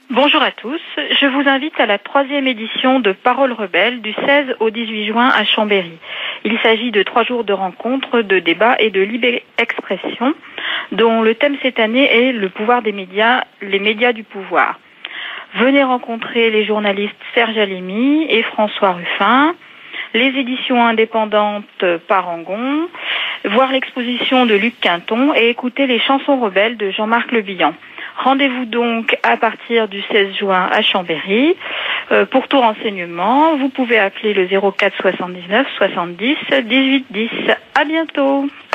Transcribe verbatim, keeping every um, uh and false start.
Bonjour à tous, je vous invite à la troisième édition de Paroles Rebelles du seize au dix-huit juin à Chambéry. Il s'agit de trois jours de rencontres, de débats et de libre expression, dont le thème cette année est le pouvoir des médias, les médias du pouvoir. Venez rencontrer les journalistes Serge Alimi et François Ruffin, les éditions indépendantes Parangon, voir l'exposition de Luc Quinton et écouter les chansons rebelles de Jean-Marc Le Bihan. Rendez-vous donc à partir du seize juin à Chambéry. Euh, pour tout renseignement, vous pouvez appeler le zéro quatre soixante-dix-neuf soixante-dix dix-huit dix. À bientôt.